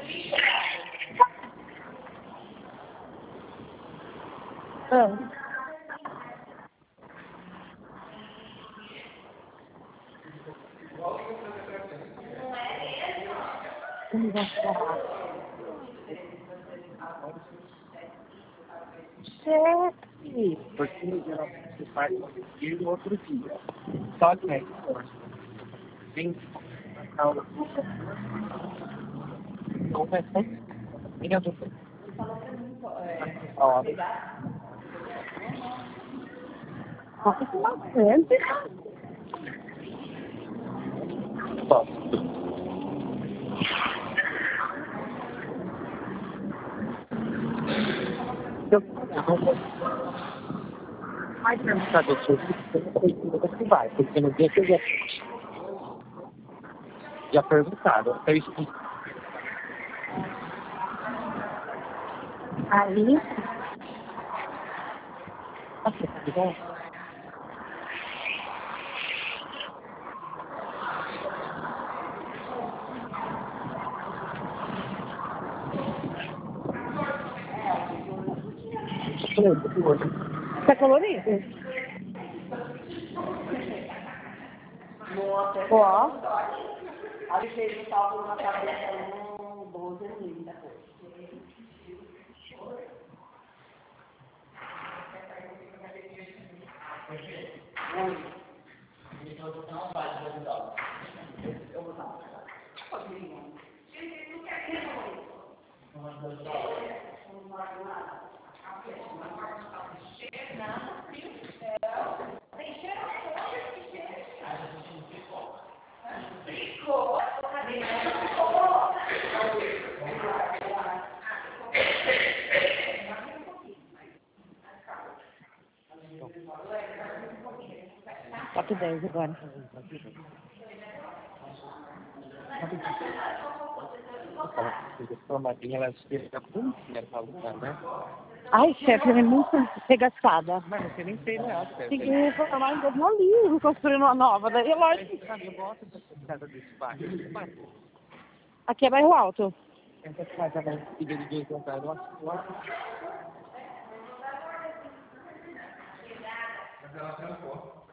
Ah. Chefe! Porque geralmente você faz um dia e outro dia. Só que é tem calma. Não vai ser. Nem a dupla. Ó. Nossa, bastante. Posso. Eu não vou. Mas não sabe o que eu não sei se vai, porque no dia que eu já perguntaram, eu explico. Aí, Nossa, tudo bom? tá colorido? Ó. A gente fez o cálculo na cabeça, 12 mil da coisa. Top 10 agora. A madrinha, ela fica bonitinha pra lutar, né? Ai, chefe, ela é muito regaçada. Mas você nem fez nada, certo? Tem que reformar ainda no livro, construindo uma nova. Daí é lógico. Sabe, eu gosto dessa casa desse bairro. Aqui é bairro alto. Essa casa vai filha de 2 andares. Nossa,